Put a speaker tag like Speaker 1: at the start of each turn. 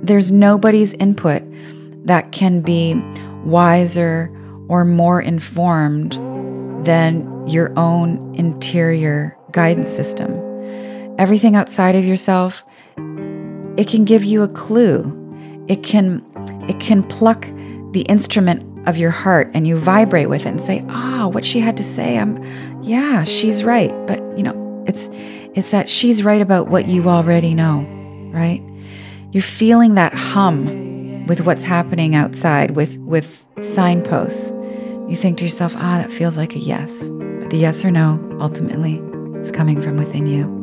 Speaker 1: There's nobody's input that can be wiser or more informed than your own interior guidance system. Everything outside of yourself, it can give you a clue. It can pluck the instrument of your heart and you vibrate with it and say, what she had to say, yeah, she's right. But it's that she's right about what you already know, right? You're feeling that hum with what's happening outside, with signposts. You think to yourself, that feels like a yes. But the yes or no ultimately is coming from within you.